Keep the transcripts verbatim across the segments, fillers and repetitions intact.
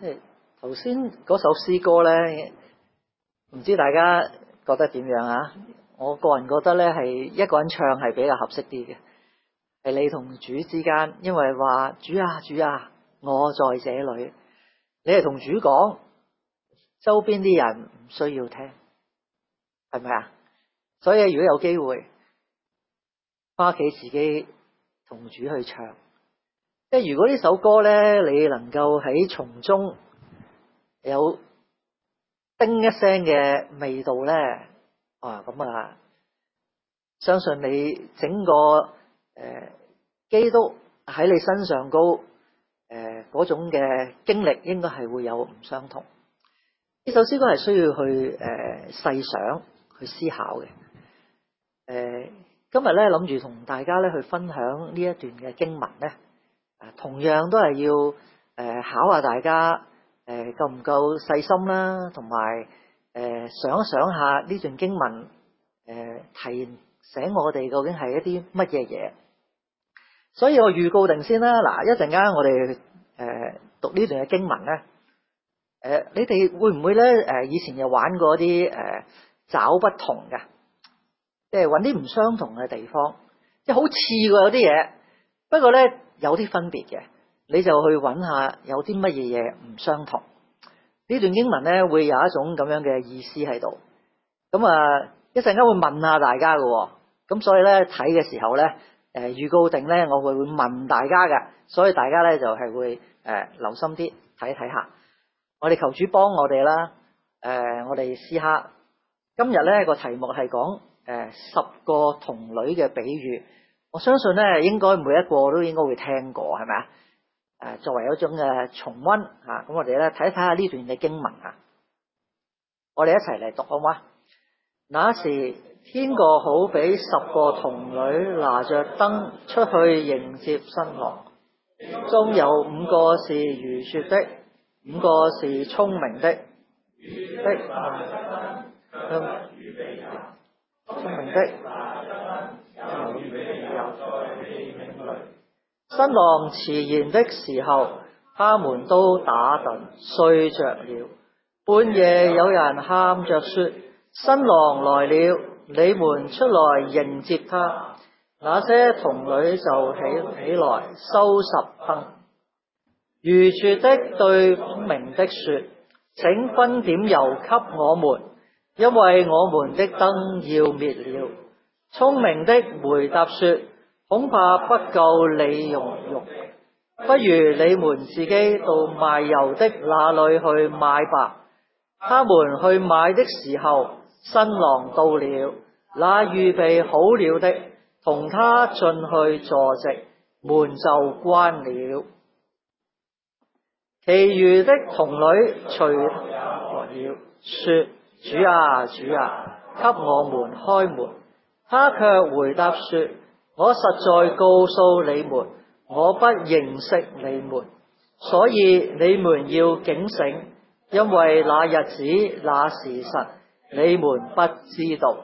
頭先嗰首詩歌咧，唔知大家覺得點樣啊？我個人覺得咧，係一個人唱係比較合適啲嘅，係你同主之間，因為話主啊主啊，我在這裏，你係同主講，周邊啲人唔需要聽，係咪啊？所以如果有機會翻屋企自己同主去唱，即係如果呢首歌咧，你能夠喺從中有叮一聲嘅味道咧，啊咁啊，相信你整個誒、呃、基督喺你身上高誒嗰種嘅經歷，應該係會有唔相同。呢首詩歌係需要去誒、呃、細想去思考嘅。誒、呃，今日咧諗住同大家咧去分享呢一段嘅經文咧，啊，同樣都係要誒、呃、考下大家誒夠唔夠細心啦，同埋誒想一想下呢段經文誒、呃、提醒我哋究竟係一啲乜嘢嘢。所以我預告定先啦，嗱，一陣間我哋誒、呃、讀呢段嘅經文咧。誒、呃，你哋會唔會咧？誒、呃，以前有玩過啲誒找不同嘅，即係揾啲唔相同嘅地方，即係好似喎有啲嘢，不過咧有啲分別嘅，你就去揾下有啲乜嘢嘢唔相同。呢段經文咧會有一種咁樣嘅意思喺度。咁啊，一陣間會問下大家嘅，咁所以咧睇嘅時候咧，誒、呃、預告定咧我會會問大家嘅，所以大家咧就係、是、會誒、呃、留心啲睇睇下。我哋求主幫我哋啦，誒、呃，我哋試下今日咧個題目係講誒十個童女嘅比喻，我相信咧應該每一個都應該會聽過，係咪啊？誒、呃，作為一種嘅重溫吓，咁我哋咧睇睇下呢段嘅經文啊，我哋一齊嚟讀好嗎？那時天國好比十個童女拿着燈出去迎接新郎，中有五個是愚拙的，五個是聰明的，的聰明的新郎遲延的時候，他們都打盹睡着了。半夜有人喊着說：新郎來了，你們出來迎接他。那些童女就起起來收拾燈。愚拙的對聰明的說：請分點油給我們，因為我們的燈要滅了。聰明的回答說：恐怕不夠你用用，不如你們自己到賣油的那裏去買吧。他們去買的時候，新郎到了，那預備好了的同他進去坐席，門就關了。其餘的童女隨來了，說：主啊主啊，給我們開門。他卻回答說：我實在告訴你們，我不認識你們，所以你們要警醒，因為那日子那時辰你們不知道。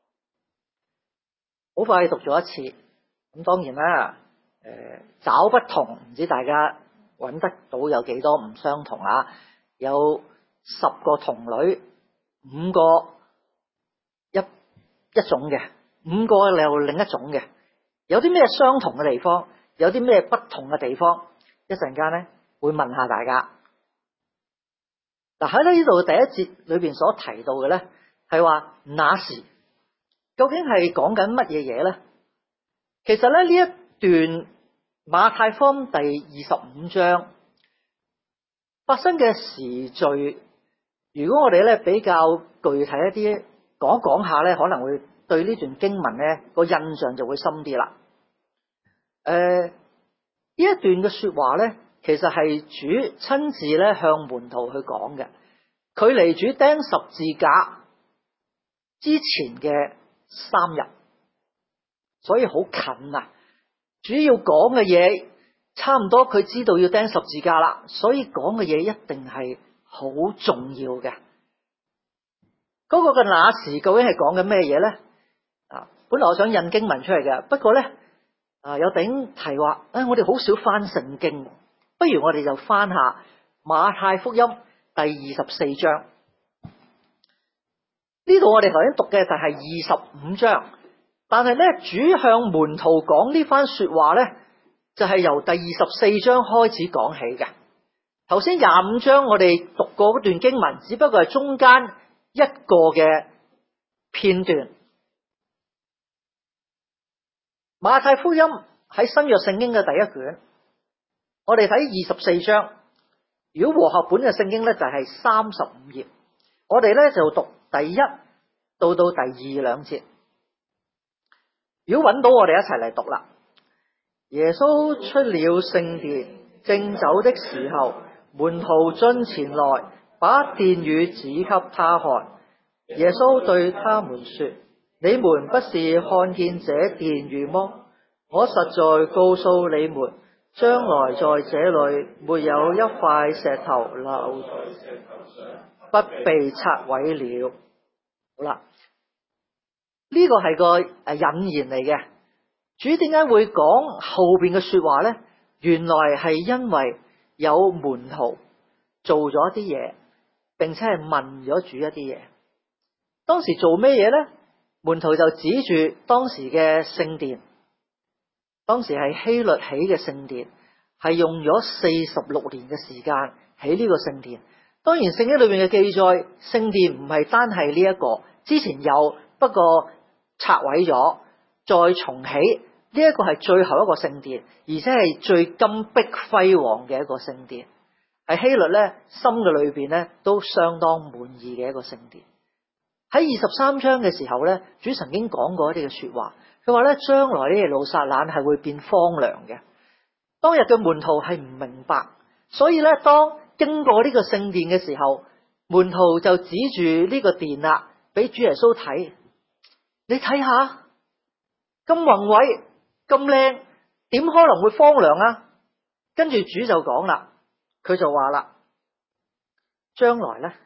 好快讀咗一次，咁當然啦，誒、呃，找不同，唔知大家揾得到有幾多唔相同啊？有十個童女，五個一一種嘅，五個又另一種嘅。有啲咩相同嘅地方？有啲咩不同嘅地方？一陣間咧會問下大家。嗱，喺呢度第一節裏邊所提到嘅咧，係話那時究竟係講緊乜嘢嘢咧？其實咧呢一段馬太福音第二十五章發生嘅時序，如果我哋咧比較具體一啲講講下咧，可能會對呢段經文咧個印象就會深啲啦。誒、呃，呢一段嘅說話咧，其實係主親自咧向門徒去講嘅，距離主釘十字架之前嘅三日，所以好近啊！主要講嘅嘢差唔多，佢知道要釘十字架啦，所以講嘅嘢一定係好重要嘅。嗰、那個嘅那時究竟係講緊咩嘢咧？啊，本來我想印經文出嚟嘅，不過咧啊有頂提話，誒、哎，我哋好少翻聖經，不如我哋就翻下馬太福音第二十四章。呢度我哋頭先讀嘅就係二十五章，但係咧主向門徒講呢番說話咧，就係由第二十四章開始講起嘅。頭先廿五章我哋讀過嗰段經文，只不過係中間一個嘅片段。馬太福音喺新約聖經嘅第一卷，我哋睇二十四章。如果和合本嘅聖經咧就係三十五頁，我哋咧就讀第一到到第二兩節。如果揾到，我哋一齊嚟讀啦。耶穌出了聖殿，正走的時候，門徒進前來，把殿宇指給他看。耶穌對他們說：你們不是看見這殿宇麼？我實在告訴你們，將來在這裏沒有一塊石頭留在石頭上，不被拆毀了。好啦，呢個係個誒引言嚟嘅。主點解會講後邊嘅說話呢？原來係因為有門徒做咗啲嘢，並且係問咗主一啲嘢。當時做咩嘢呢？門徒就指住當時嘅聖殿，當時係希律起嘅聖殿，係用咗四十六年嘅時間起呢個聖殿。當然聖經裏面嘅記載，聖殿唔係單係呢一個，之前有，不過拆毀咗，再重起。呢一個係最後一個聖殿，而且係最金碧輝煌嘅一個聖殿，係希律咧心嘅裏邊咧都相當滿意嘅一個聖殿。喺二十三章嘅時候咧，主曾經講過一啲嘅說話，佢話咧將來呢耶路撒冷係會變荒涼嘅。當日嘅門徒係唔明白，所以咧當經過呢個聖殿嘅時候，門徒就指住呢個殿啦，俾主耶穌睇，你睇下咁宏偉咁靚，點可能會荒涼啊？跟住主就講啦，佢就話啦，將來咧呢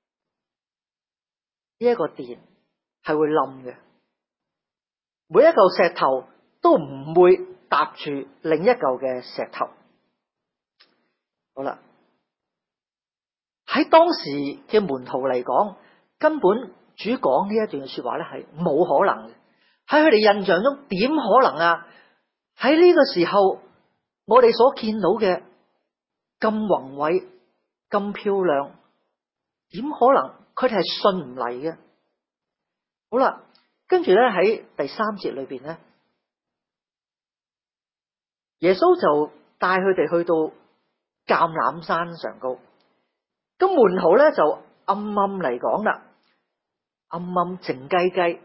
一個殿係會冧嘅，每一嚿石頭都唔會搭住另一嚿嘅石頭。好啦，喺當時嘅門徒嚟講，根本主講呢一段嘅說話咧係冇可能嘅。喺佢哋印象中，點可能啊？喺呢個時候，我哋所見到嘅咁宏偉、咁漂亮，點可能？佢哋係信唔嚟嘅。好啦，跟住咧喺第三節裏邊咧，耶穌就帶佢哋去到橄欖山上高。咁門徒咧就暗暗嚟講啦，暗暗靜雞雞，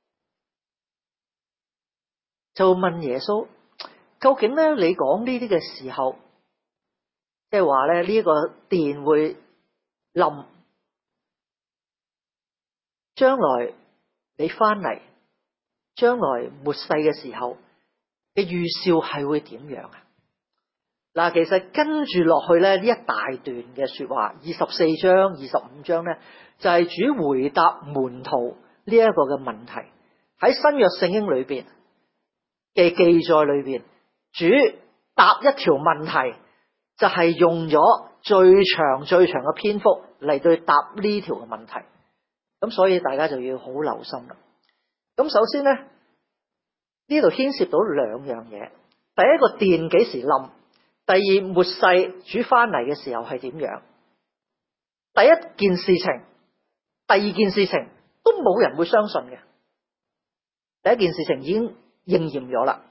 就問耶穌：究竟咧你講呢啲嘅時候，即係話咧呢一個殿會冧，將來你翻嚟，將來末世嘅時候嘅預兆係會點樣啊？嗱，其實跟住落去咧呢一大段嘅說話，二十四章、二十五章咧就係主回答門徒呢一個嘅問題。喺新約聖經裏邊嘅記載裏邊，主答一條問題就係用咗最長最長嘅篇幅嚟對答呢條嘅問題。咁所以大家就要好留心啦。咁首先咧呢度牽涉到兩樣嘢，第一個殿幾時冧，第二末世主翻嚟嘅時候係點樣。第一件事情，第二件事情都冇人會相信嘅。第一件事情已經應驗咗啦。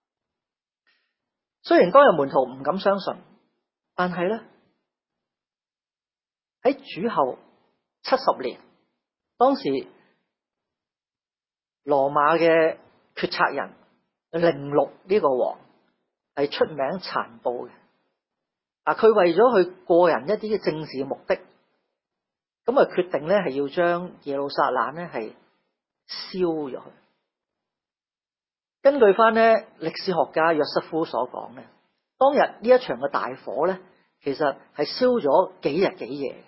雖然當日門徒唔敢相信，但係咧喺主後七十年，當時羅馬嘅決策人寧祿呢個王係出名殘暴嘅。啊，佢為咗佢個人一啲嘅政治嘅目的，咁啊決定咧係要將耶路撒冷咧係燒咗佢。根據翻咧歷史學家約瑟夫所講咧，當日呢一場嘅大火咧，其實係燒咗幾日幾夜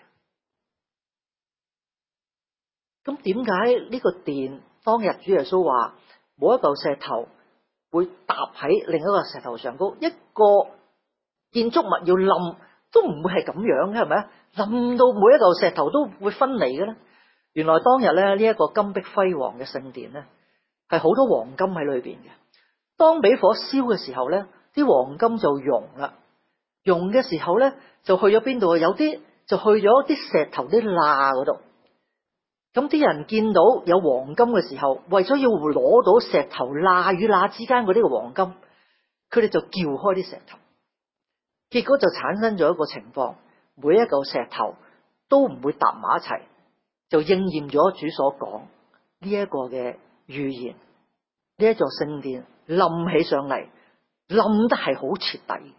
嘅。咁點解呢個殿當日主耶穌話冇一嚿石頭會搭喺另一個石頭上高？一個建築物要冧， 都唔會係咁樣嘅，係咪啊？冧到每一嚿石頭都會分離嘅咧。原來當日咧呢一個金碧輝煌嘅聖殿咧，係好多黃金喺裏邊嘅。當俾火燒嘅時候咧，啲黃金就溶啦。溶嘅時候咧，就去咗邊度啊？有啲就去咗啲石頭啲罅嗰度。咁啲人見到有黃金嘅時候，為咗要攞到石頭罅與罅之間嗰啲嘅黃金，佢哋就撬開啲石頭。結果就產生咗一個情況，每一嚿石頭都唔會搭埋一齊，就應驗咗主所講呢一個嘅預言。呢一座聖殿冧起上嚟，冧得係好徹底。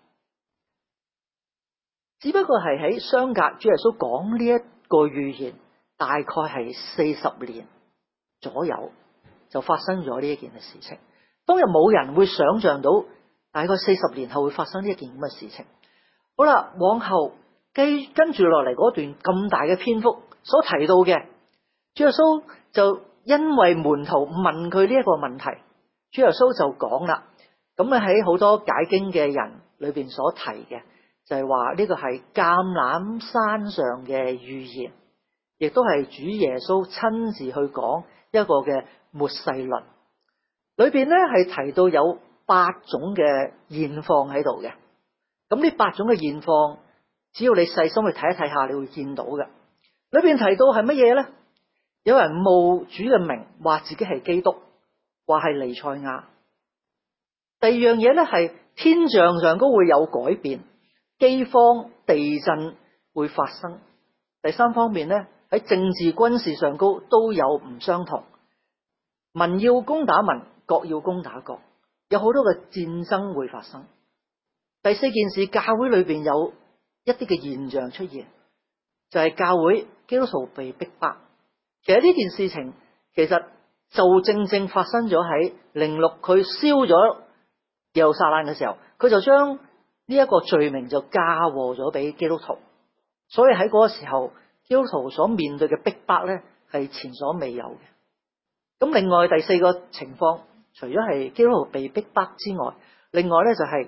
只不過係喺相隔主耶穌講呢一個預言，大概係四十年左右就發生咗呢一件嘅事情。當日冇人會想象到，大概四十年後會發生呢一件咁嘅事情。好啦，往後跟跟住落嚟嗰段咁大嘅篇幅所提到嘅，主耶穌就因為門徒問佢呢一個問題，主耶穌就講啦。咁啊喺好多解經嘅人裏邊所提嘅，就係話呢個係橄欖山上嘅預言，亦都係主耶穌親自去講一個嘅末世論。裏邊咧係提到有八種嘅現況喺度嘅。咁呢八種嘅現況，只要你細心去睇一睇下，你會見到嘅。裏邊提到係乜嘢咧？有人冒主嘅名，話自己係基督，話係彌賽亞。第二樣嘢咧係天象上都會有改變，饑荒、地震會發生。第三方面咧，喺政治軍事上高都有唔相同，民要攻打民，國要攻打國，有好多嘅戰爭會發生。第四件事，教會裏邊有一啲嘅現象出現，就係教會基督徒被逼迫。其實呢件事情其實就正正發生咗喺零六佢燒咗耶路撒冷嘅時候，佢就將呢一個罪名就嫁禍咗俾基督徒。所以喺嗰個時候，基督徒所面對嘅逼迫咧係前所未有嘅。咁另外第四個情況，除咗係基督徒被逼迫之外，另外咧就係、是。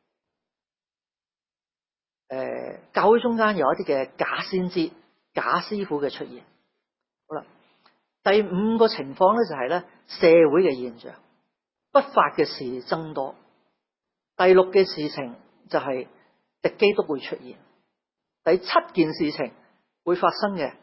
誒、呃，教會中間有一啲嘅假先知、假師傅嘅出現。好啦，第五個情況咧就係咧社會嘅現象，不法嘅事增多。第六嘅事情就係敵基督會出現。第七件事情會發生嘅，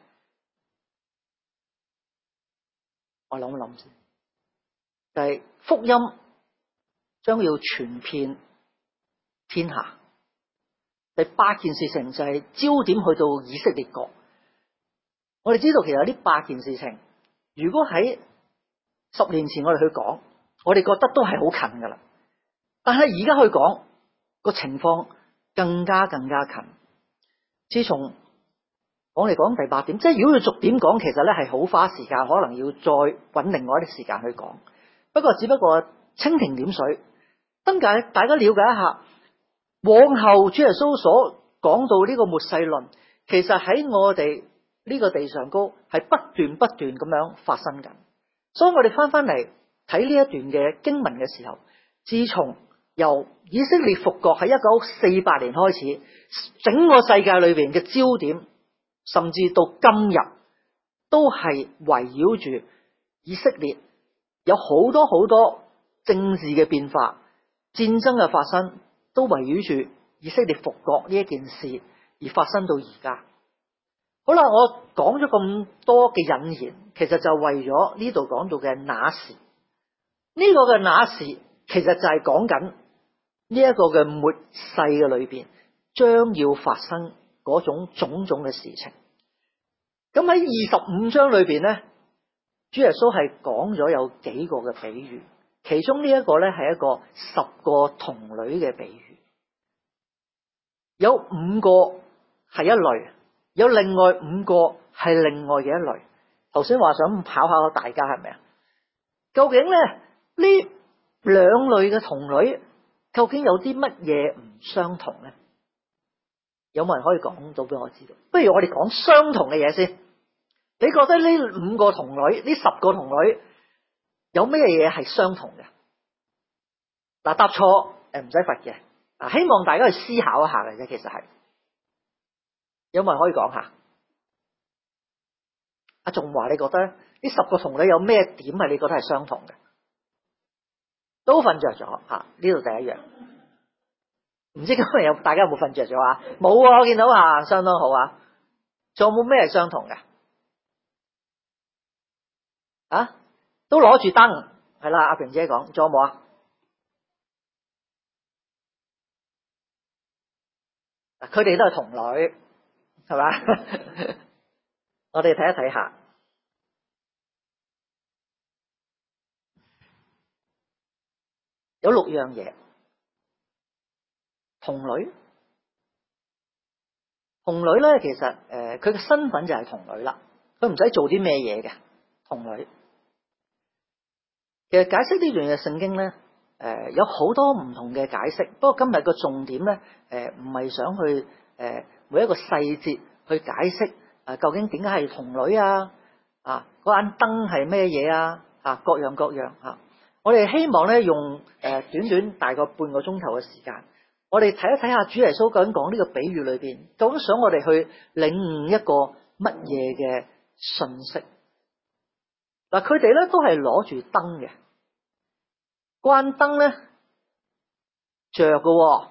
我諗一諗先，就係、是、福音將要傳遍天下。第八件事情就係焦點去到以色列國。我哋知道其實呢八件事情，如果喺十年前我哋去講，我哋覺得都係好近噶啦。但係而家去講個情況更加更加近。自從我哋講第八點，即係如果要逐點講，其實咧係好花時間，可能要再揾另外一啲時間去講。不過只不過蜻蜓點水，等解大家了解一下。往後主耶穌所講到呢個末世論，其實喺我哋呢個地上高係不斷不斷咁樣發生緊。所以我哋翻翻嚟睇呢一段嘅經文嘅時候，自從由以色列復國喺一九四八年開始，整個世界裏邊嘅焦點，甚至到今日都係圍繞住以色列，有好多好多政治嘅變化、戰爭嘅發生。都圍繞住以色列復國呢一件事而發生到而家。好啦，我講咗咁多嘅引言，其實就為咗呢度講到嘅那時，呢、這個嘅那時其實就係講緊呢一個嘅末世嘅裏邊將要發生嗰種種種嘅事情。咁喺二十五章裏邊咧，主耶穌係講咗有幾個嘅比喻。其中呢一個咧係一個十個童女嘅比喻，有五個係一類，有另外五個係另外嘅一類。頭先話想考考大家係咪啊？究竟咧呢兩類嘅童女究竟有啲乜嘢唔相同咧？有冇人可以講到俾我知道？不如我哋講相同嘅嘢先。你覺得呢五個童女，呢十個童女？有咩嘢係相同嘅？嗱，答錯誒唔使罰嘅。嗱，希望大家去思考一下嘅啫，其實係有冇人可以講下？阿仲華，你覺得呢十個童女有咩點係你覺得係相同嘅？都瞓着咗啊！呢度第一樣，唔知今日有大家有冇瞓着咗啊？冇啊，我見到啊，相當好啊。仲有冇咩係相同嘅？啊，都攞住燈，係啦，阿平姐講，仲有冇啊？佢哋都係童女，係嘛？我哋睇一睇下，有六樣嘢。童女，童女咧，其實誒，佢嘅身份就係童女啦，佢唔使做啲咩嘢嘅童女。其實解釋呢樣嘢聖經咧，誒、呃、有好多唔同嘅解釋。不過今日個重點咧，誒唔係想去誒、呃、每一個細節去解釋誒、呃、究竟點解係童女啊？啊，嗰盞燈係咩嘢啊？啊，各樣各樣嚇、啊。我哋希望咧用誒、呃、短短大概半個鐘頭嘅時間。我哋睇一睇下主耶穌究竟講呢個比喻裏邊，究竟想我哋去領悟一個乜嘢嘅信息？嗱，佢哋咧都係攞住燈嘅，關燈咧着嘅，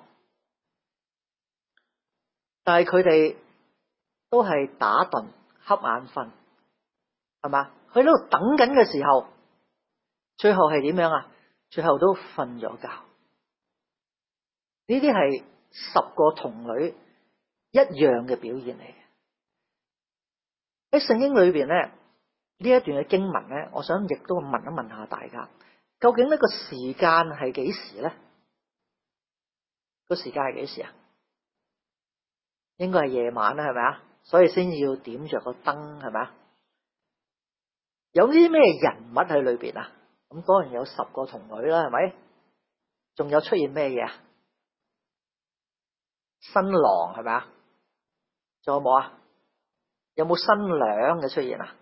但係佢哋都係打盹、瞌眼瞓，係嘛？佢喺度等緊嘅時候，最後係點樣啊？最後都瞓咗覺。呢啲係十個童女一樣嘅表現嚟嘅。喺聖經裏邊咧，呢一段嘅經文咧，我想亦都問一問下大家，究竟呢個時間係幾時咧？個時間係幾時啊？應該係夜晚啦，係咪啊？所以先至要點着個燈，係咪啊？有啲咩人物喺裏邊啊？咁當然有十個童女啦，係咪？仲有出現咩嘢啊？新郎係咪啊？仲有冇啊？有冇新娘嘅出現啊？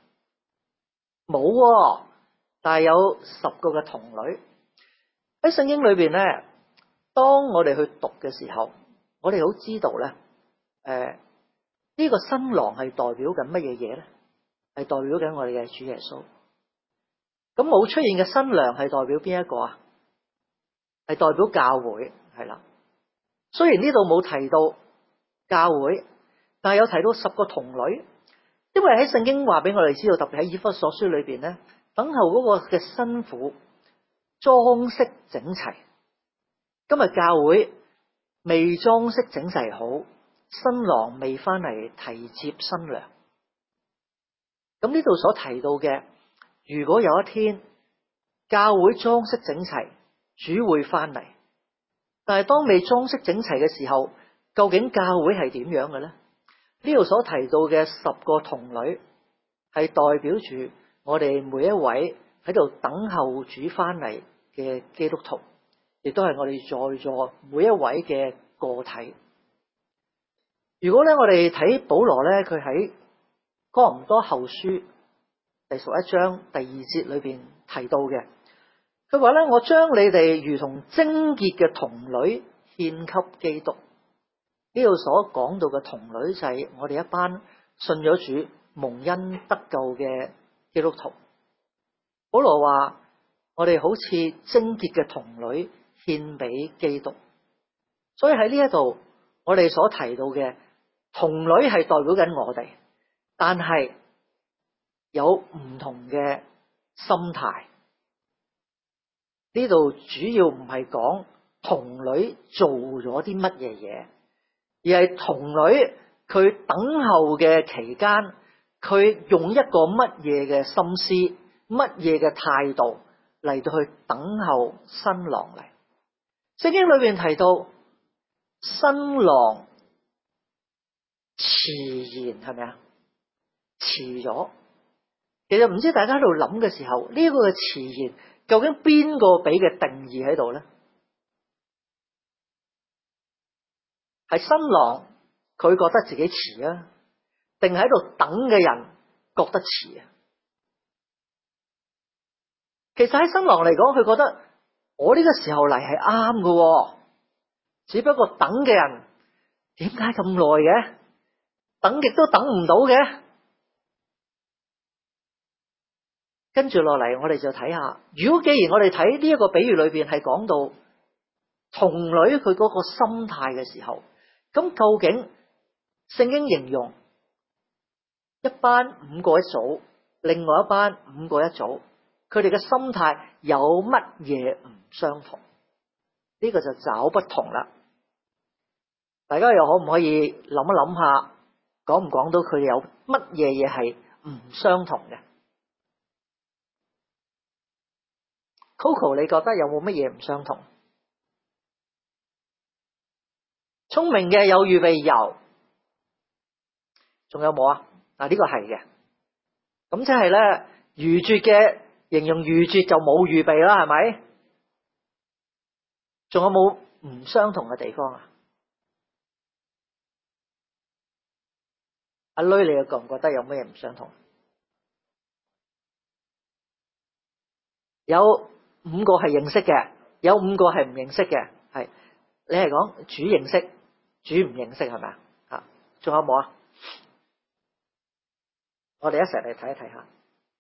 冇，但係有十個嘅童女喺聖經裏邊咧。當我哋去讀嘅時候，我哋好知道咧，誒、呃、呢、呢個新郎係代表緊乜嘢嘢咧？係代表緊我哋嘅主耶穌。咁冇出現嘅新娘係代表邊一個啊？係代表教會，係啦。雖然呢度冇提到教會，但係有提到十個童女，因為喺聖經話俾我哋知道，特別喺以弗所書裏邊咧，等候嗰個嘅新婦裝飾整齊。今日教會未裝飾整齊好，新郎未翻嚟提接新娘。咁呢度所提到嘅，如果有一天教會裝飾整齊，主會翻嚟，但係當未裝飾整齊嘅時候，究竟教會係點樣嘅呢？呢度所提到嘅十個童女係代表住我哋每一位喺度等候主翻嚟嘅基督徒。亦都係我哋在座每一位嘅個體。如果咧我哋睇保羅咧，佢喺哥林多後書第十一章第二節裏邊提到嘅，佢話咧：我將你哋如同貞潔嘅童女獻給基督。呢度所講到嘅童女就係我哋一班信咗主蒙恩得救嘅基督徒。保羅話：我哋好似貞潔嘅童女。獻俾基督，所以喺呢一度，我哋所提到嘅童女係代表緊我哋，但係有唔同嘅心態。呢度主要唔係講童女做咗啲乜嘢嘢，而係童女佢等候嘅期間，佢用一個乜嘢嘅心思、乜嘢嘅態度嚟到去等候新郎嚟。聖經裏邊提到新郎遲延，係咪啊？遲咗。其實唔知大家喺度諗嘅時候，呢、這個嘅遲延究竟邊個俾嘅定義喺度咧？係新郎佢覺得自己遲啊，定係喺度等嘅人覺得遲啊？其實喺新郎嚟講，佢覺得我呢個時候嚟係啱嘅，只不過等嘅人點解咁耐嘅？ 等極都等唔到嘅。跟住落嚟，我哋就睇下，如果既然我哋睇呢一個比喻裏邊係講到童女佢嗰個心態嘅時候，咁究竟聖經形容一班五個一組，另外一班五個一組，佢哋嘅心態有乜嘢唔相同？呢個就找不同啦。大家又可唔可以諗一諗下，講唔講到佢哋有乜嘢嘢係唔相同嘅？ Coco， 你覺得有冇乜嘢唔相同？聰明嘅有預備油，仲有冇啊？嗱，呢個係嘅。咁即係咧，愚拙嘅形容愚拙就冇預備啦，係咪？仲有冇唔相同嘅地方啊？阿女，你又覺唔覺得有咩唔相同？有五個係認識嘅，有五個係唔認識嘅，係你係講主認識，主唔認識係咪啊？吓，仲有冇啊？我哋一齊嚟睇一睇下。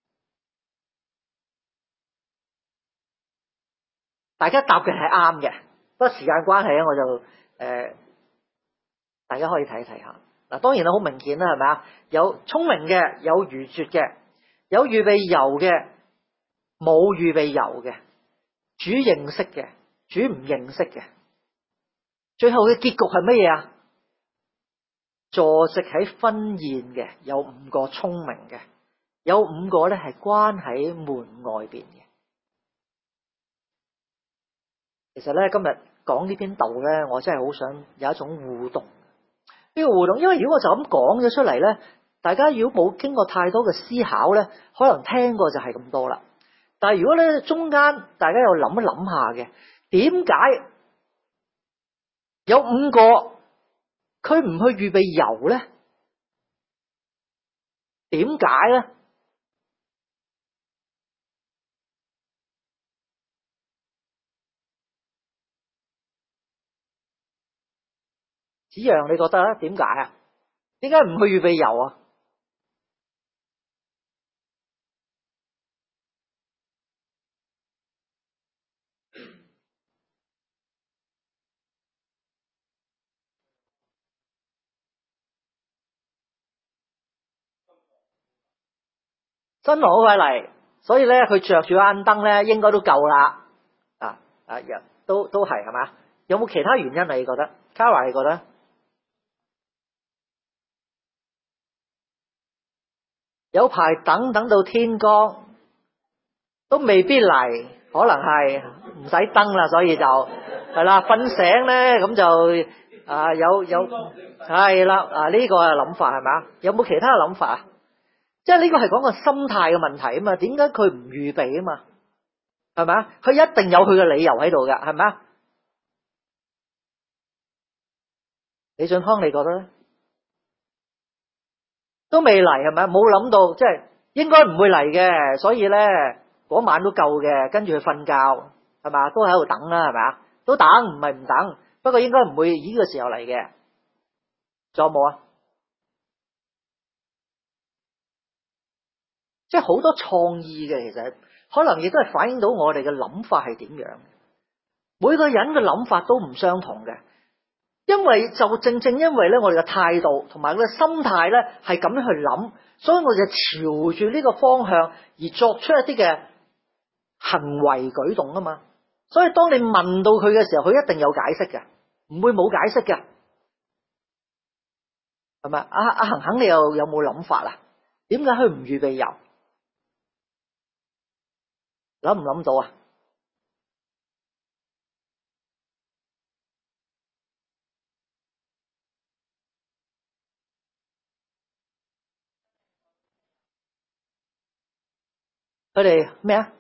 大家答嘅係啱嘅，不過時間關係咧，我就誒、呃，大家可以睇一睇下。嗱，當然啦，好明顯啦，係咪啊？有聰明嘅，有愚拙嘅，有預備油嘅，冇預備油嘅，主認識嘅，主唔認識嘅。最後嘅結局係乜嘢啊？坐席喺婚宴嘅有五個聰明嘅，有五個咧係關喺門外邊嘅。其實咧，今日講呢篇道咧，我真係好想有一種互動。呢個互動，因為如果我就咁講咗出嚟咧，大家如果冇經過太多嘅思考咧，可能聽過就係咁多啦。但係如果咧中間大家又諗一諗下嘅，點解有五個佢唔去預備油咧？點解咧？子陽，你覺得咧？點解啊？點解唔去預備油啊？新郎好快嚟，所以咧佢着住盞燈咧，應該都夠啦。啊啊，都都係係嘛？有冇其他原因啊？你覺得？Kara，你覺得？有排等等到天光，都未必嚟，可能係唔使燈啦，所以就係啦，瞓醒咧咁就啊有有係啦啊呢個係諗法係咪啊？有冇其他嘅諗法啊？即係呢個係講個心態嘅問題啊嘛，點解佢唔預備啊嘛？係咪啊？佢一定有佢嘅理由喺度㗎，係咪啊？李俊康，你覺得咧？都未嚟係咪？冇諗到，即係應該唔會嚟嘅，所以咧嗰晚都夠嘅，跟住去瞓覺係嘛，都喺度等啦，係咪啊？都等，唔係唔等，不過應該唔會呢個時候嚟嘅。仲有冇啊？即係好多創意嘅，其實可能亦都係反映到我哋嘅諗法係點樣。每個人嘅諗法都唔相同嘅。因為就正正因為咧，我哋嘅態度同埋我嘅心態咧係咁樣去諗，所以我就朝住呢個方向而作出一啲嘅行為舉動啊嘛。所以當你問到佢嘅時候，佢一定有解釋嘅，唔會冇解釋嘅，係咪？阿阿恒恒，你又有冇諗法啊？點解佢唔預備油？諗唔諗到啊？佢哋咩啊？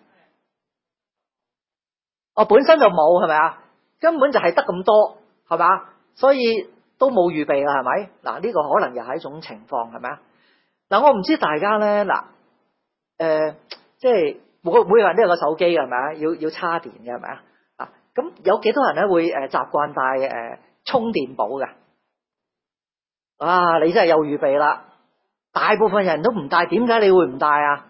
我本身就冇，係咪啊？根本就係得咁多，係嘛？所以都冇預備啦，係咪？嗱，呢個可能又係一種情況，係咪啊？嗱，我唔知大家咧，嗱，誒、呃，即係每個每個人都有個手機嘅，係咪啊？要要插電嘅，係咪啊？啊，咁有幾多人咧會誒習慣帶誒充電寶嘅？ 啊，你真係有預備啦。大部分人都唔帶，點解你會唔帶啊？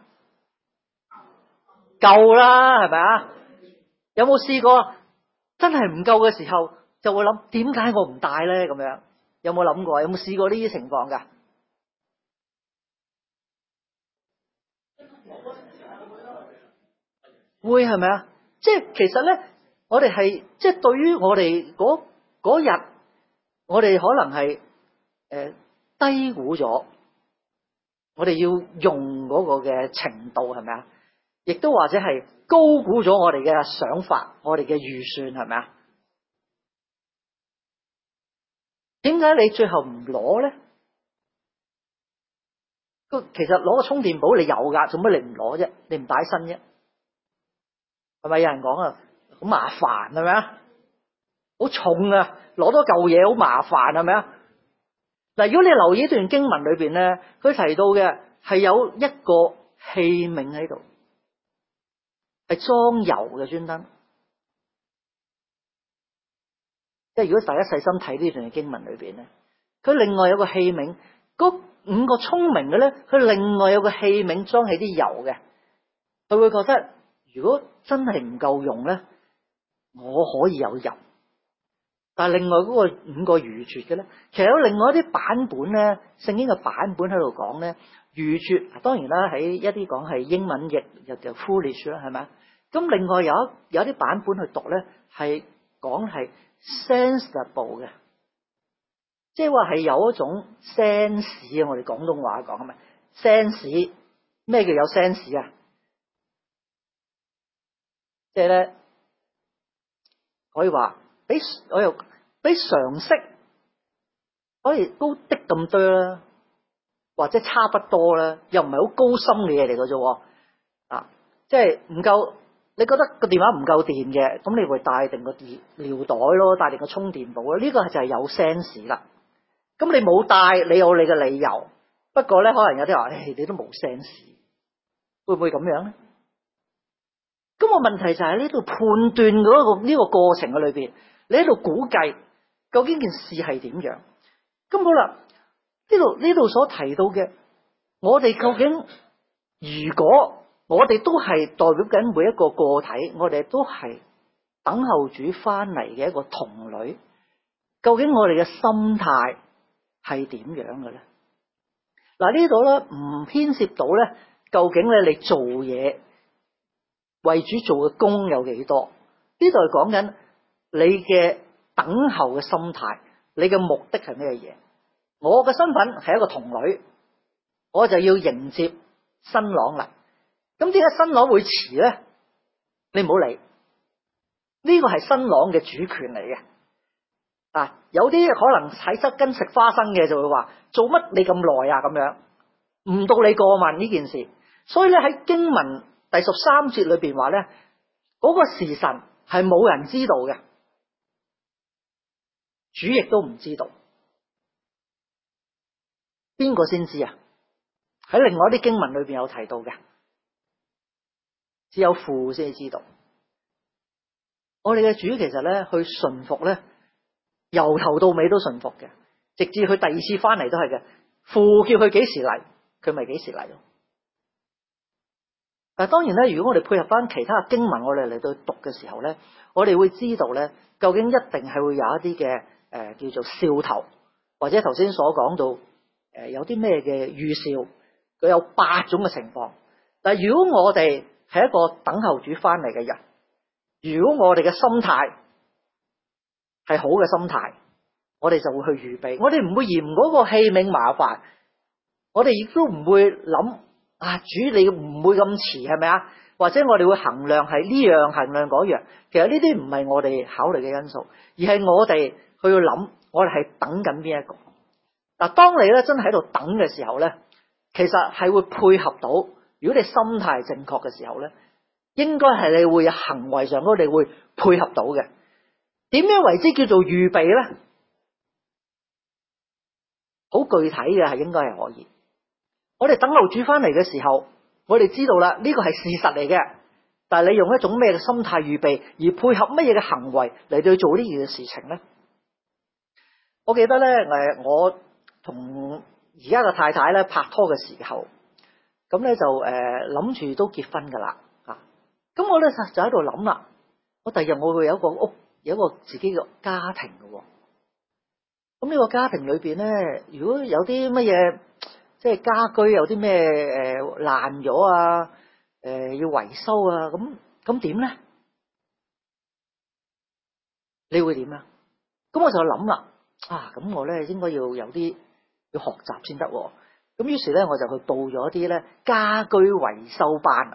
夠啦，係咪啊？有冇試過真係唔夠嘅時候就會諗，點解我唔帶咧？咁樣有冇諗過？有冇試過呢啲情況噶？會係咪啊？即係其實咧，我哋係即係對於我哋嗰嗰日，我哋可能係誒、呃、低估咗我哋要用嗰個嘅程度，係咪啊？亦都或者係高估咗我哋嘅想法，我哋嘅預算，係咪啊？點解你最後唔攞咧？其實攞個充電寶你有噶，做乜你唔攞啫？你唔帶身啫？係咪有人講啊？好麻煩，係咪啊？好重啊！攞多嚿嘢好麻煩，係咪啊？嗱，如果你留意一段經文裏邊咧，佢提到嘅係有一個器皿喺度，係裝油嘅專登。即係如果大家細心睇呢段經文裏邊咧，佢另外有個器皿，嗰五個聰明嘅咧，佢另外有個器皿裝起啲油嘅，佢會覺得如果真係唔夠用咧，我可以有油。但係另外嗰個五個愚拙嘅咧，其實有另外一啲版本咧，聖經嘅版本喺度講咧，愚拙當然啦，喺一啲講係英文譯又叫 foolish 啦，係咪？咁另外有一有啲版本去讀咧，係講係 sensible 嘅，即係話係有一種 sense 啊！我哋廣東話講係咪 sense？ 咩叫有 sense 啊？即係咧可以話比我又比常識可以高啲咁多啦，或者差不多啦，又唔係好高深嘅嘢嚟嘅啫。啊，即係唔夠，你覺得個電話唔夠電嘅，咁你會帶定個尿袋咯，帶定個充電寶咯。呢個就係有 sense 啦。咁你冇帶，你有你嘅理由。不過咧，可能有啲話，誒，你都冇 sense，會唔會咁樣咧？咁個問題就係呢度判斷嗰個呢個過程嘅裏邊，你喺度估計究竟件事係點樣？咁好啦，呢度呢度所提到嘅，我哋究竟如果我哋都係代表緊每一個個體，我哋都係等候主翻嚟嘅一個童女，究竟我哋嘅心態係點樣嘅咧？嗱，呢度咧唔牽涉到咧，究竟咧你做嘢為主做嘅工有幾多？呢度係講緊你嘅等候嘅心態，你嘅目的係咩嘢？我嘅身份係一個童女，我就要迎接新郎嚟。咁點解新郎會遲咧？你唔好理，呢個係新郎嘅主權嚟嘅。啊，有啲可能喺側跟食花生嘅就會話：做乜你咁耐啊？咁樣唔到你過問呢件事。所以咧喺經文第十三節裏邊話咧，嗰個時辰係冇人知道嘅，主亦都唔知道。邊個先知啊？喺另外一啲經文裏邊有提到嘅，只有父先知道。我哋嘅主其實咧去順服咧，由頭到尾都順服嘅，直至佢第二次翻嚟都係嘅。父叫佢幾時嚟，佢咪幾時嚟咯。但係當然咧，如果我哋配合翻其他嘅經文，我哋嚟到讀嘅時候咧，我哋會知道咧，究竟一定係會有一啲嘅誒叫做兆頭，或者頭先所講到誒、呃、有啲咩嘅預兆，佢有八種嘅情況。但係如果我哋係一個等候主翻嚟嘅人，如果我哋嘅心態係好嘅心態，我哋就會去預備，我哋唔會嫌嗰個器皿麻煩，我哋亦都唔會諗啊，主你唔會咁遲係咪啊？或者我哋會衡量係呢樣衡量嗰樣，其實呢啲唔係我哋考慮嘅因素，而係我哋去諗，我哋係等緊邊一個。嗱，當你咧真係喺度等嘅時候咧，其實係會配合到，如果你心態正確嘅時候咧，應該係你會有行為上，我哋會配合到嘅。點樣為之叫做預備咧？好具體嘅係應該係可以。我哋等候主翻嚟嘅時候，我哋知道啦，呢個係事實嚟嘅。但係你用一種咩嘅心態預備，而配合乜嘢嘅行為嚟到做呢件事情咧？我記得咧，誒，我同而家嘅太太咧拍拖嘅時候，咁咧就誒諗住都結婚噶啦嚇。咁我咧就喺度諗啦，我第日我會有一個屋，有一個自己嘅家庭嘅喎。咁呢個家庭裏邊咧，如果有啲乜嘢，即係家居有啲咩誒爛咗啊，誒要維修啊，咁咁點咧？你會點啊？咁我就諗啦，啊咁我咧應該要有啲要學習先得。咁於是咧我就去報咗啲咧家居維修班。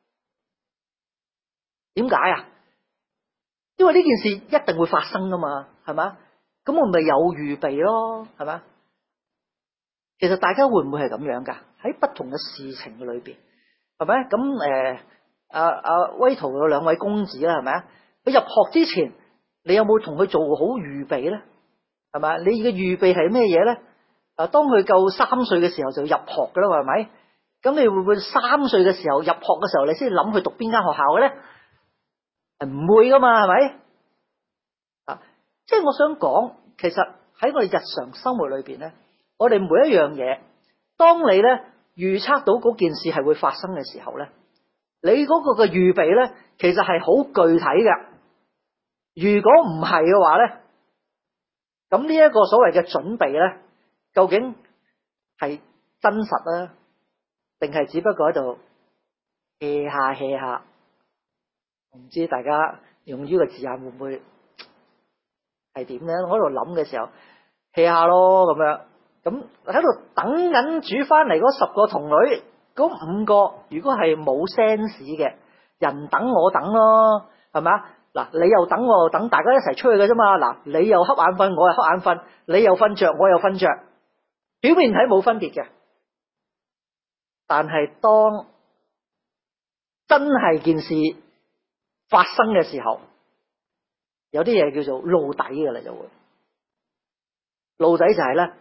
點解啊？因為呢件事一定會發生噶嘛，係嘛？咁我咪有預備咯，係嘛？其實大家會唔會係咁樣噶？喺不同嘅事情嘅裏邊，係咪？咁誒，阿阿威圖有兩位公子啦，係咪啊？佢入學之前，你有冇同佢做好預備咧？係咪？你嘅預備係咩嘢咧？啊，當佢夠三歲嘅時候就入學噶啦，係咪？咁你會唔會三歲嘅時候入學嘅時候，你先諗去讀邊間學校嘅咧？係唔會噶嘛，係咪？啊，即係我想講，其實喺我哋日常生活裏邊咧，我哋每一樣嘢，當你咧預測到嗰件事係會發生嘅時候咧，你嗰個嘅預備咧，其實係好具體嘅。如果唔係嘅話咧，咁呢一個所謂嘅準備咧，究竟係真實啊，定係只不過喺度 hea 下 hea 下？唔知大家用呢個字眼會唔會係點咧？我喺度諗嘅時候 hea 下咯，咁樣咁喺度等緊煮翻嚟嗰十個童女，嗰五個如果係冇 sense 嘅，人等我等咯，係咪啊？嗱，你又等我又等，大家一齊出去嘅啫嘛。嗱，你又瞌眼瞓，我又瞌眼瞓，你又瞓着，我又瞓着，表面睇冇分別嘅，但係當真係件事發生嘅時候，有啲嘢叫做露底嘅啦，就會露底就係咧，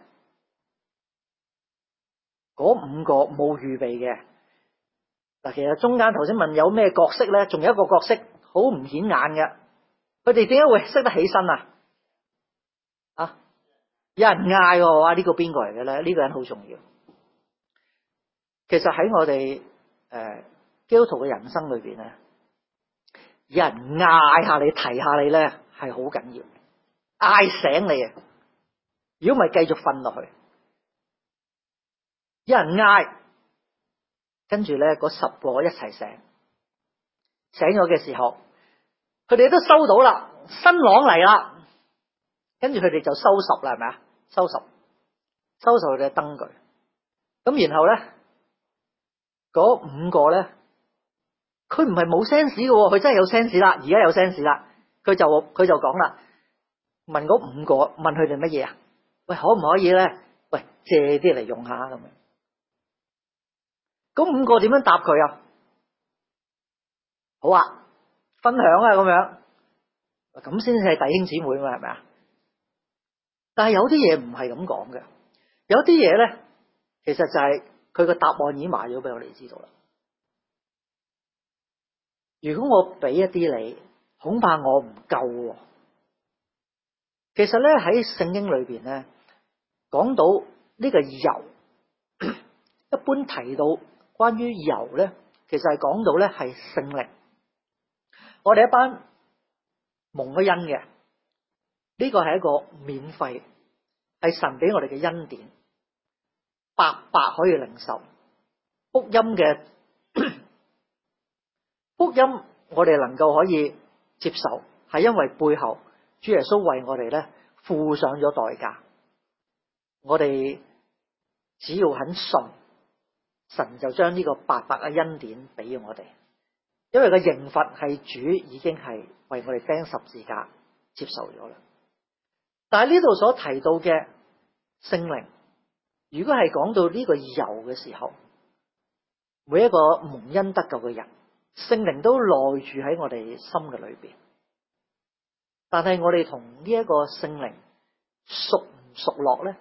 嗰五個冇預備嘅。嗱，其實中間頭先問有咩角色咧，仲有一個角色好唔顯眼嘅，佢哋點解會識得起身啊？啊，有人嗌喎，哇！呢個邊個嚟嘅咧？呢個人好重要。其實喺我哋誒基督徒嘅人生裏邊咧，有人嗌下你、提下你咧，係好緊要，嗌醒你啊！如果唔係繼續瞓落去，有人嗌，跟住咧嗰十個一齊醒，醒咗嘅時候，佢哋都收到啦，新郎嚟啦，跟住佢哋就收拾啦，係咪啊？收拾，收拾佢哋嘅燈具，咁然後咧嗰五個咧，佢唔係冇 sense 嘅，佢真係有 sense 啦，而家有 sense 啦，佢就佢就講啦，問嗰五個，問佢哋乜嘢啊？喂，可唔可以咧？喂，借啲嚟用下咁樣。嗰五個點樣答佢啊？好啊，分享啊，咁樣，咁先至係弟兄姊妹嘛，係咪啊？但係有啲嘢唔係咁講嘅，有啲嘢咧，其實就係佢個答案已經話咗俾我哋知道啦。如果我俾一啲你，恐怕我唔夠。其實咧喺聖經裏邊咧，講到呢個油，一般提到關於油咧，其實係講到咧係聖靈。我哋一班蒙咗恩嘅，呢個係一個免費，係神俾我哋嘅恩典，白白可以領受福音嘅福音，我哋能夠可以接受，係因為背後主耶穌為我哋咧付上咗代價。我哋只要肯信，神就將呢個白白嘅恩典俾咗我哋。因為個刑罰係主已經係為我哋釘十字架接受咗啦。但係呢度所提到嘅聖靈，如果係講到呢個油嘅時候，每一個蒙恩得救嘅人，聖靈都內住喺我哋心嘅裏邊。但係我哋同呢一個聖靈熟唔熟絡咧？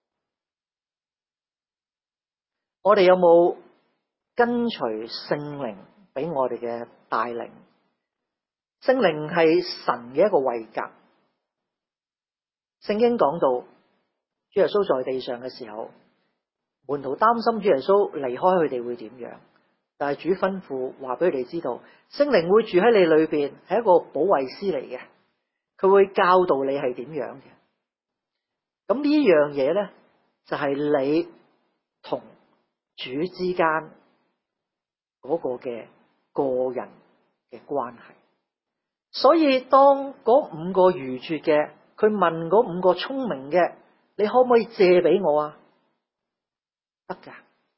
我哋有冇跟隨聖靈俾我哋嘅帶領？聖靈係神嘅一個位格。聖經講到主耶穌在地上嘅時候，門徒擔心主耶穌離開佢哋會點樣，但係主吩咐話俾佢哋知道，聖靈會住喺你裏邊，係一個保惠師嚟嘅，佢會教導你係點樣嘅。咁呢樣嘢咧，就係你同主之間嗰個嘅個人嘅關係。所以當嗰五個愚拙嘅，佢問嗰五個聰明嘅，你可唔可以借俾我啊？得噶，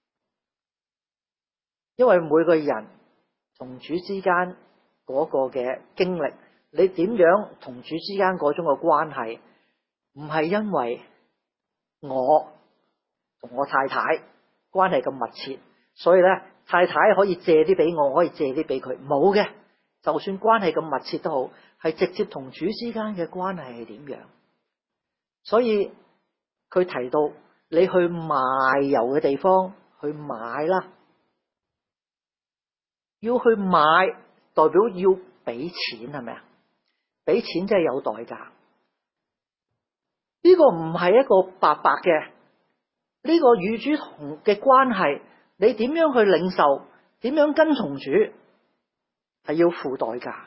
因為每個人同主之間嗰個嘅經歷，你點樣同主之間嗰種嘅關係，唔係因為我同我太太關係咁密切，所以咧太太可以借啲俾我，我可以借啲俾佢，冇嘅。就算關係咁密切都好，係直接同主之間嘅關係係點樣。所以佢提到你去賣油嘅地方去買啦，要去買代表要俾錢，係咪啊？俾錢即係有代價。呢個唔係一個白白嘅，呢個與主同嘅關係，你點樣去領受，點樣跟從主，係要付代價。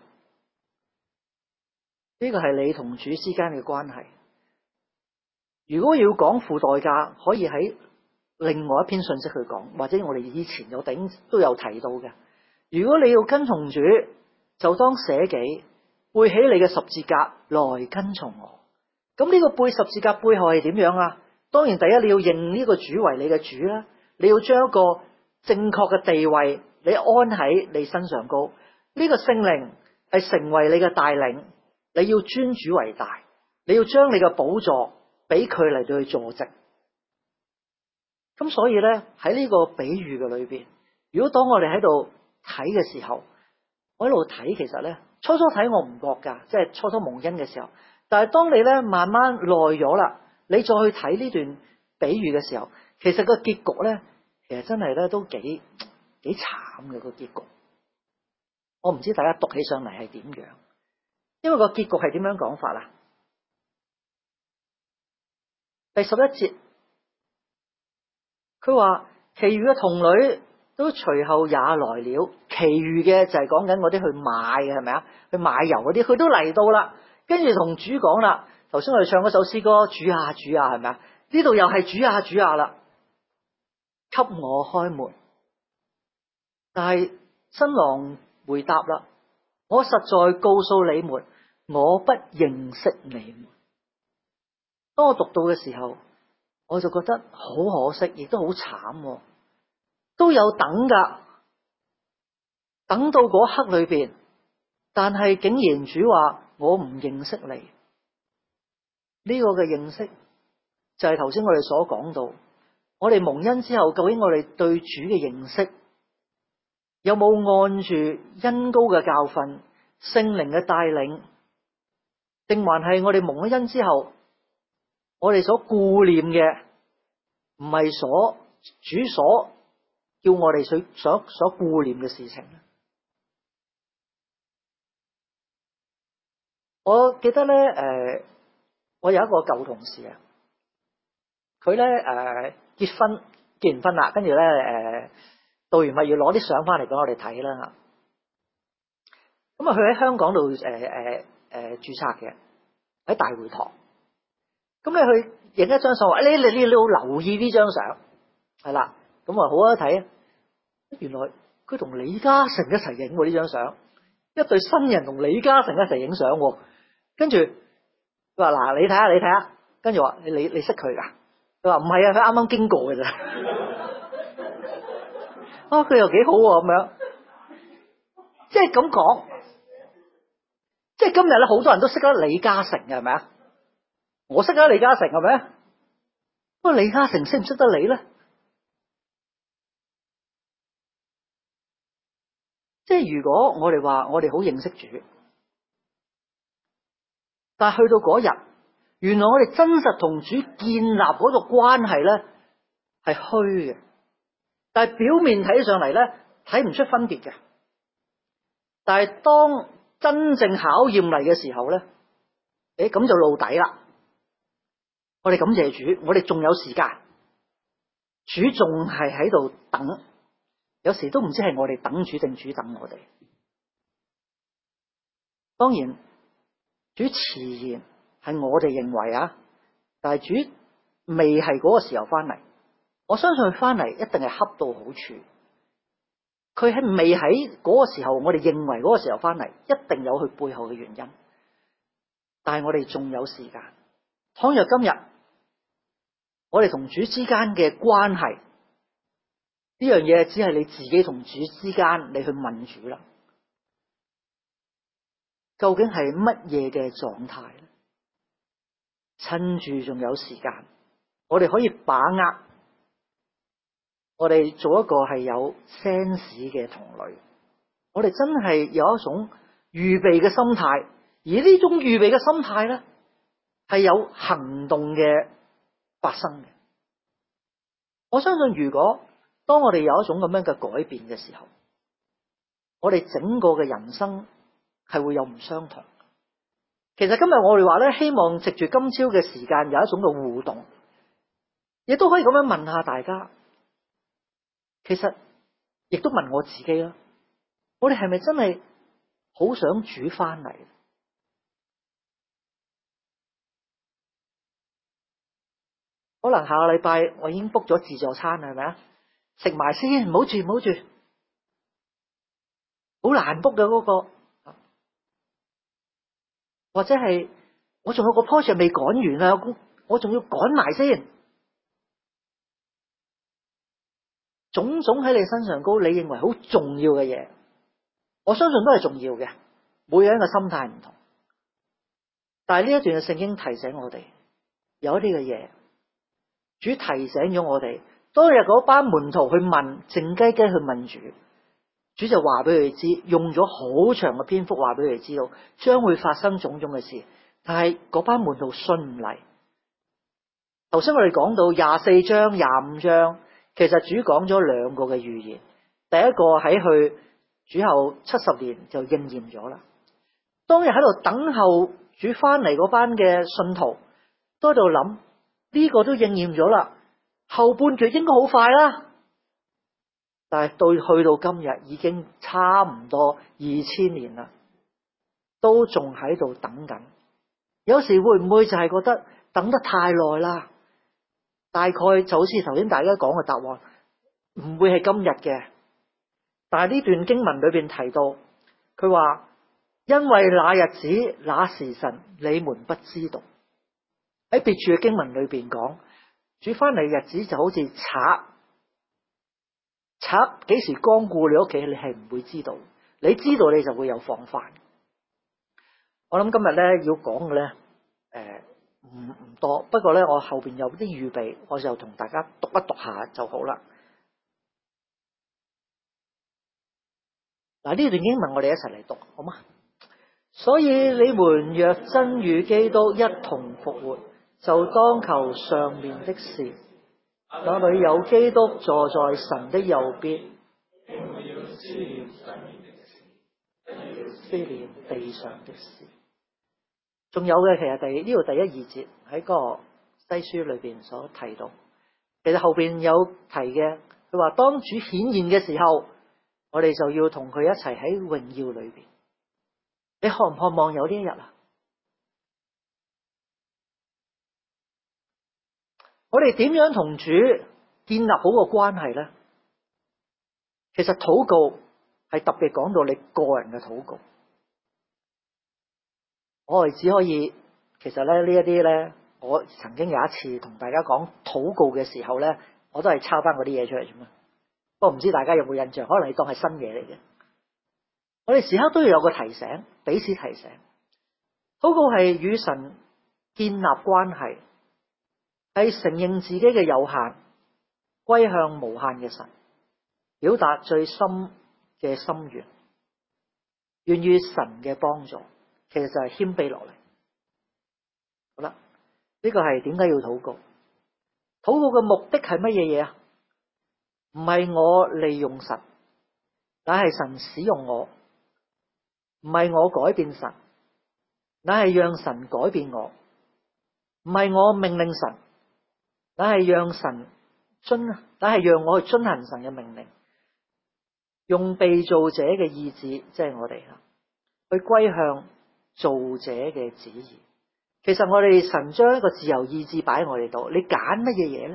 呢個係你同主之間嘅關係。如果要講付代價，可以喺另外一篇信息去講，或者我哋以前有頂都有提到嘅。如果你要跟從主，就當捨己，背起你嘅十字架來跟從我。咁呢個背十字架背後係點樣啊？當然第一你要認呢個主為你嘅主啦，你要將一個正確嘅地位你安喺你身上高。呢個聖靈係成為你嘅帶領，你要尊主為大，你要將你嘅寶座俾佢嚟到去坐席。咁所以咧喺呢個比喻嘅裏邊，如果當我哋喺度睇嘅時候，我喺度睇，其實咧初初睇我唔覺噶，即係初初蒙恩嘅時候。但係當你咧慢慢耐咗啦，你再去睇呢段比喻嘅時候，其實個結局咧，其實真係咧都幾幾慘嘅個結局。我唔知大家讀起上嚟係點樣，因為個結局係點樣講法啊？第十一節，佢話其餘嘅童女都隨後也來了，其餘嘅就係講緊嗰啲去買嘅，係咪啊？去買油嗰啲，佢都嚟到啦。跟住同主講啦，頭先我哋唱嗰首詩歌，主啊主啊，係咪啊？呢度又係主啊主啊啦，給我開門。但係新郎回答啦，我實在告訴你們，我不認識你們。當我讀到嘅時候，我就覺得好可惜，亦都好慘，都有等噶，等到嗰刻裏邊，但係竟然主話我唔認識你。呢個嘅認識就係頭先我哋所講到，我哋蒙恩之後，究竟我哋對主嘅認識有冇按住恩膏嘅教訓、聖靈嘅帶領，定還係我哋蒙咗恩之後，我哋所顧念嘅唔係所主所叫我哋所所所顧念嘅事情咧？我記得咧，誒、呃，我有一個舊同事啊，佢咧誒結婚結完婚啦，跟住咧誒到完咪要攞啲相翻嚟俾我哋睇啦。咁啊，佢喺香港度誒誒誒註冊嘅，喺大會堂。咁你去影一張相，話你你你你要留意呢張相，係啦。咁啊好啊睇啊，原來佢同李嘉誠一齊影喎呢張相，一對新人同李嘉誠一齊影相。跟住佢話嗱，你睇下你睇下，跟住話你你你識佢噶？佢話唔係啊，佢啱啱經過嘅咋。啊，佢又幾好喎咁樣，即係咁講，即係今日咧好多人都識得李嘉誠嘅係咪啊？我識得李嘉誠係咪？不過李嘉誠識唔識得你咧？即係如果我哋話我哋好認識主，但係去到嗰日，原來我哋真實同主建立嗰個關係咧係虛嘅，但係表面睇上嚟咧睇唔出分別嘅。但係當真正考驗嚟嘅時候咧，誒咁就露底啦。 我哋感謝主，我哋仲有時間，主仲係喺度等，有時都唔知係我哋等主定主等我哋。當然，主遲延係我哋認為啊，但係主未係嗰個時候翻嚟，我相信佢翻嚟一定係恰到好處。佢係未喺嗰個時候，我哋認為嗰個時候翻嚟，一定有佢背後嘅原因。但係我哋仲有時間。倘若今日我哋同主之間嘅關係，呢樣嘢只係你自己同主之間，你去問主啦。究竟係乜嘢嘅狀態咧？趁住仲有時間，我哋可以把握，我哋做一個係有 sense 嘅同類。我哋真係有一種預備嘅心態，而呢種預備嘅心態咧，係有行動嘅發生嘅。我相信，如果當我哋有一種咁樣嘅改變嘅時候，我哋整個嘅人生係會有唔相同。其實今日我哋話咧，希望藉住今朝嘅時間有一種嘅互動，亦都可以咁樣問下大家。其實亦都問我自己啦，我哋係咪真係好想主翻嚟？可能下個禮拜我已經 book 咗自助餐啦，係咪啊？食埋先，唔好住，唔好住，好難 book 嘅嗰個。或者係我仲有個 project 未趕完啊，我仲要趕埋先。種種喺你身上高，你認為好重要嘅嘢，我相信都係重要嘅。每個人嘅心態唔同，但係呢一段嘅聖經提醒我哋，有一啲嘅嘢，主提醒咗我哋。當日嗰班門徒去問，靜雞雞去問主，主就話俾佢哋知，用咗好長嘅篇幅話俾佢哋知道，將會發生種種嘅事。但係嗰班門徒信唔嚟。頭先我哋講到廿四章、廿五章，其實主講咗兩個嘅預言。第一個喺佢主後七十年就應驗咗啦。當日喺度等候主翻嚟嗰班嘅信徒，都喺度諗呢個都應驗咗啦，後半段應該好快啦。但係到去到今日已經差唔多二千年啦，都仲喺度等緊。有時會唔會就係覺得等得太耐啦？大概就好似頭先大家講嘅答案，唔會係今日嘅。但係呢段經文裏邊提到，佢話因為那日子那時辰你們不知道。喺別處嘅經文裏邊講，主翻嚟嘅日子就好似賊，賊幾時光顧你屋企，你係唔會知道。你知道你就會有防範。我諗今日咧要講嘅咧，誒唔唔多，不過咧我後邊有啲預備，我就同大家讀一讀下就好啦。嗱，呢段經文我哋一齊嚟讀，好嗎？所以你們若真與基督一同復活，就當求上面的事，那裏有基督坐在神的右邊，思念地上的事。仲有嘅，其實第呢度第一二節喺個西書裏邊所提到，其實後邊有提嘅，佢話當主顯現嘅時候，我哋就要同佢一齊喺榮耀裏邊。你渴唔渴望有呢一日啊？我哋點樣同主建立好個關係咧？其實禱告係特別講到你個人嘅禱告。我哋只可以，其實咧呢一啲咧，我曾經有一次同大家講禱告嘅時候咧，我都係抄翻嗰啲嘢出嚟啫嘛。不過唔知大家有冇印象？可能你當係新嘢嚟嘅。我哋時刻都要有個提醒，彼此提醒。禱告係與神建立關係，係承認自己嘅有限，歸向無限嘅神，表達最深嘅心願，願與神嘅幫助。其實就係謙卑落嚟。好啦，呢個係點解要禱告？禱告嘅目的係乜嘢嘢啊？唔係我利用神，乃係神使用我。唔係我改變神，乃係讓神改變我。 唔係我命令神，但係讓神遵，但係讓我去遵行神嘅命令，用被造者嘅意志，即係我哋去歸向造者嘅旨意。其實我哋神將一個自由意志擺喺我哋度，你揀乜嘢嘢咧？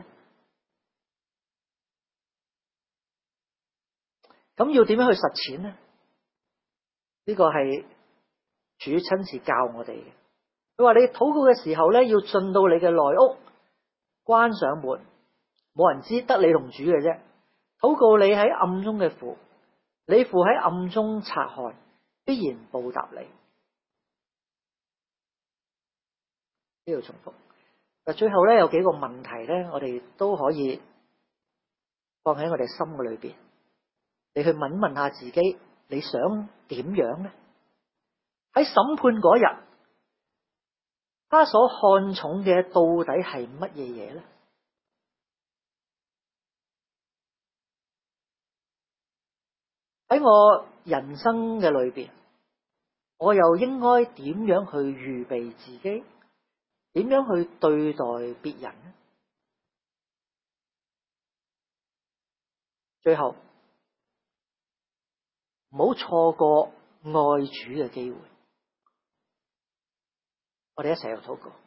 咁要點樣去實踐呢？呢個係主親自教我哋嘅。佢話你禱告嘅時候咧，要進到你嘅內屋，關上門，冇人知，得你同主嘅啫。禱告你喺暗中嘅父，你父喺暗中察看，必然報答你。呢度重複。嗱，最後咧有幾個問題咧，我哋都可以放喺我哋心嘅裏邊。你去問問下自己，你想點樣呢？喺審判嗰日，他所看重嘅到底係乜嘢嘢呢？喺我人生嘅裏邊，我又應該點樣去預備自己？點樣去對待別人呢？最後，唔好錯過愛主嘅機會。我哋一齊去禱告。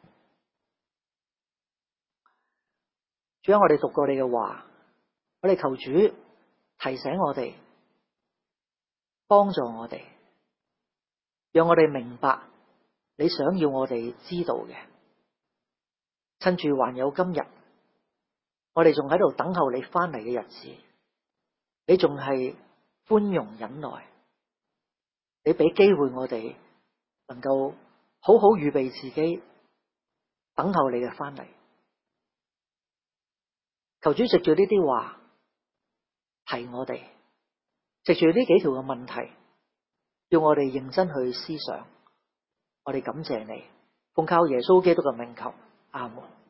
主啊，我哋讀過你嘅話，我哋求主提醒我哋，幫助我哋，讓我哋明白你想要我哋知道嘅。趁住還有今日，我哋仲喺度等候你翻嚟嘅日子，你仲係寬容忍耐，你俾機會我哋能夠好好預備自己，等候你嘅翻嚟。求主藉住呢啲話提我哋，藉住呢幾條嘅問題，要我哋認真去思想。我哋感謝你，奉靠耶穌基督嘅名求，阿門。